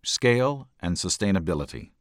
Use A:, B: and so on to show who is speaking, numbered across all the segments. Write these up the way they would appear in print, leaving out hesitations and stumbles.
A: Scale and sustainability.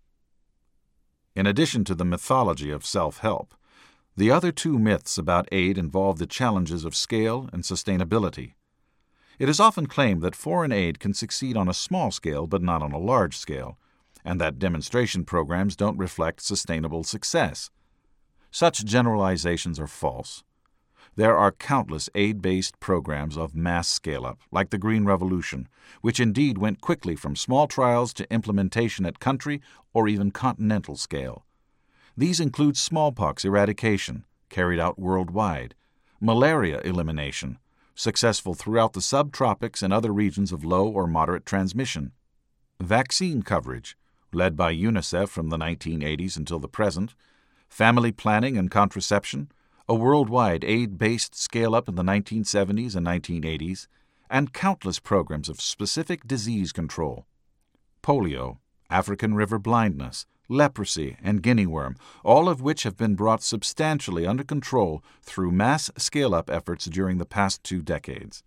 A: In addition to the mythology of self-help, the other two myths about aid involve the challenges of scale and sustainability. It is often claimed that foreign aid can succeed on a small scale but not on a large scale, and that demonstration programs don't reflect sustainable success. Such generalizations are false. There are countless aid-based programs of mass scale-up, like the Green Revolution, which indeed went quickly from small trials to implementation at country or even continental scale. These include smallpox eradication, carried out worldwide, malaria elimination, successful throughout the subtropics and other regions of low or moderate transmission, vaccine coverage, led by UNICEF from the 1980s until the present, family planning and contraception, a worldwide aid-based scale-up in the 1970s and 1980s, and countless programs of specific disease control. Polio, African river blindness, leprosy, and guinea worm, all of which have been brought substantially under control through mass scale-up efforts during the past 2 decades.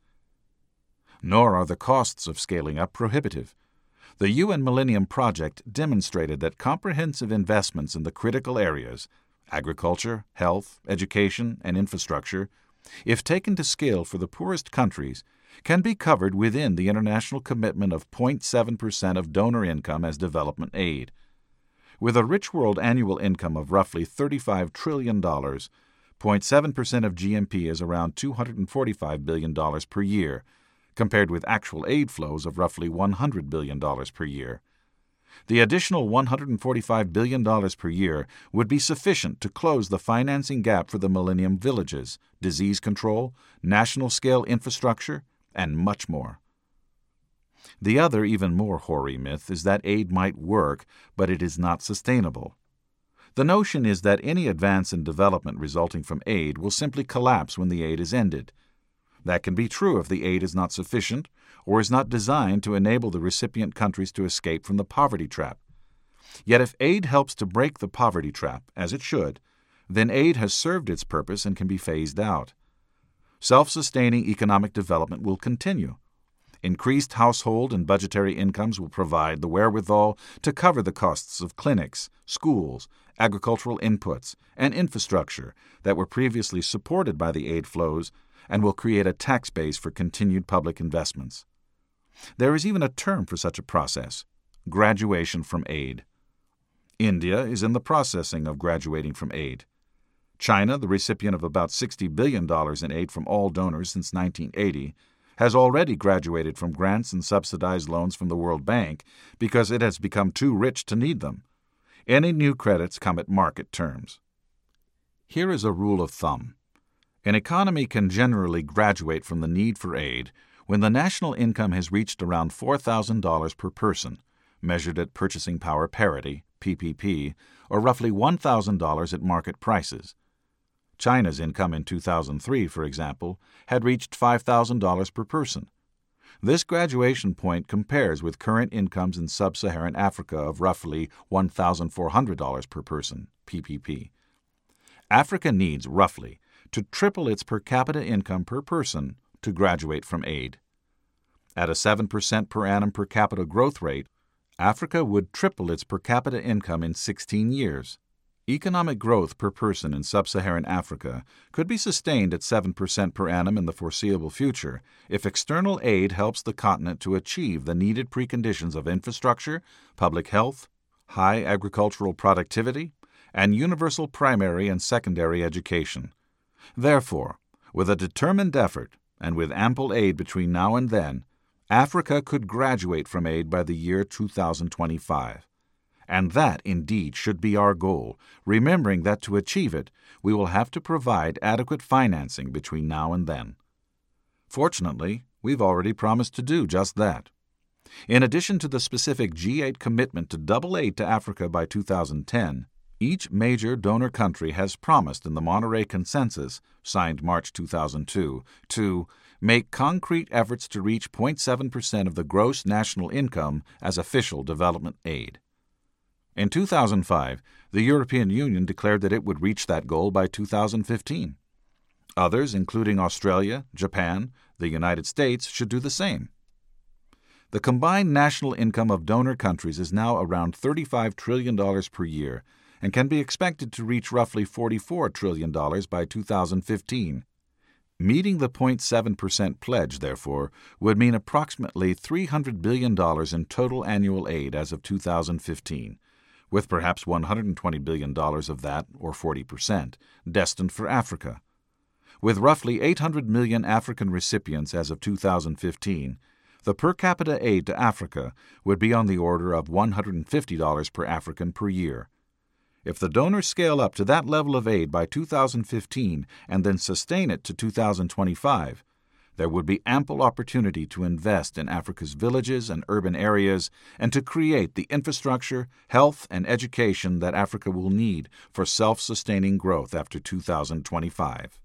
A: Nor are the costs of scaling up prohibitive. The UN Millennium Project demonstrated that comprehensive investments in the critical areas agriculture, health, education, and infrastructure, if taken to scale for the poorest countries, can be covered within the international commitment of 0.7% of donor income as development aid. With a rich world annual income of roughly $35 trillion, 0.7% of GNP is around $245 billion per year, compared with actual aid flows of roughly $100 billion per year. The additional $145 billion per year would be sufficient to close the financing gap for the Millennium Villages, disease control, national-scale infrastructure, and much more. The other, even more hoary myth is that aid might work, but it is not sustainable. The notion is that any advance in development resulting from aid will simply collapse when the aid is ended. That can be true if the aid is not sufficient or is not designed to enable the recipient countries to escape from the poverty trap. Yet if aid helps to break the poverty trap, as it should, then aid has served its purpose and can be phased out. Self-sustaining economic development will continue. Increased household and budgetary incomes will provide the wherewithal to cover the costs of clinics, schools, agricultural inputs, and infrastructure that were previously supported by the aid flows and will create a tax base for continued public investments. There is even a term for such a process: graduation from aid. India is in the processing of graduating from aid. China, the recipient of about $60 billion in aid from all donors since 1980, has already graduated from grants and subsidized loans from the World Bank because it has become too rich to need them. Any new credits come at market terms. Here is a rule of thumb. An economy can generally graduate from the need for aid when the national income has reached around $4,000 per person, measured at purchasing power parity, PPP, or roughly $1,000 at market prices. China's income in 2003, for example, had reached $5,000 per person. This graduation point compares with current incomes in sub-Saharan Africa of roughly $1,400 per person, PPP. Africa needs, roughly, to triple its per capita income per person to graduate from aid. At a 7% per annum per capita growth rate, Africa would triple its per capita income in 16 years. Economic growth per person in sub-Saharan Africa could be sustained at 7% per annum in the foreseeable future if external aid helps the continent to achieve the needed preconditions of infrastructure, public health, high agricultural productivity, and universal primary and secondary education. Therefore, with a determined effort and with ample aid between now and then, Africa could graduate from aid by the year 2025. And that, indeed, should be our goal, remembering that to achieve it, we will have to provide adequate financing between now and then. Fortunately, we've already promised to do just that. In addition to the specific G8 commitment to double aid to Africa by 2010, each major donor country has promised in the Monterey Consensus, signed March 2002, to make concrete efforts to reach 0.7% of the gross national income as official development aid. In 2005, the European Union declared that it would reach that goal by 2015. Others, including Australia, Japan, the United States, should do the same. The combined national income of donor countries is now around $35 trillion per year and can be expected to reach roughly $44 trillion by 2015. Meeting the 0.7% pledge, therefore, would mean approximately $300 billion in total annual aid as of 2015, with perhaps $120 billion of that, or 40%, destined for Africa. With roughly 800 million African recipients as of 2015, the per capita aid to Africa would be on the order of $150 per African per year. If the donors scale up to that level of aid by 2015 and then sustain it to 2025, there would be ample opportunity to invest in Africa's villages and urban areas and to create the infrastructure, health, and education that Africa will need for self-sustaining growth after 2025.